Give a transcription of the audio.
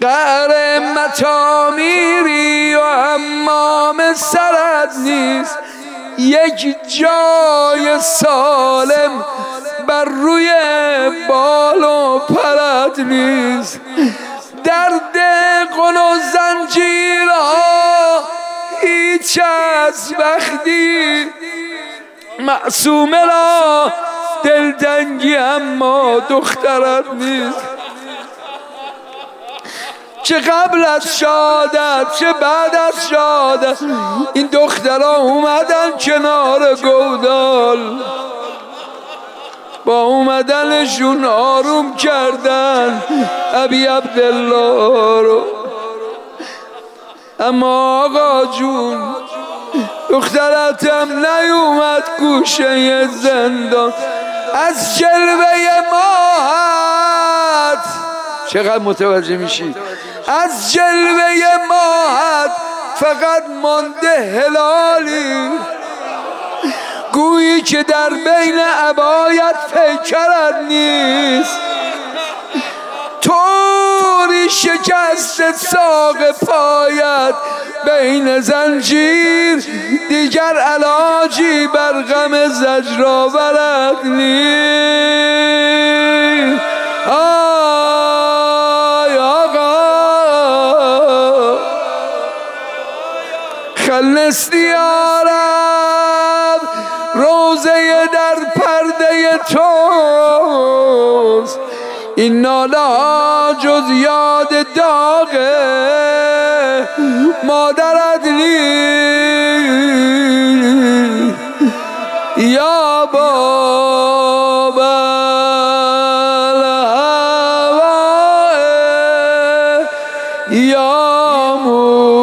قهر متا میری و حمام سرت نیست، یک جای سالم بر روی بال و پرت نیست. درد قل و زنجیرها هیچ از وقتی معصومه را دلتنگی اما دخترت نیست. چه قبل از شادت چه بعد از شادت این دخترها اومدن کنار گودال، با اومدنشون آروم کردن ابی عبدالله رو. اما آقا جون دخترتم نیومد گوشه زندان، از جلوه ماهت چقدر متوجه میشی؟ از جلوه ماهت فقط مانده هلالی، گویی که در بین عبایت پیکرت نیست. طوری شکست ساق پایت بین زنجیر، دیگر علاجی بر غم زجرآورت نیست. آی آقا خلصنی یا رب، روزه در پرده توست، این ناله ها جز یاد داغ مادرت نیست. یا باب الهوای یا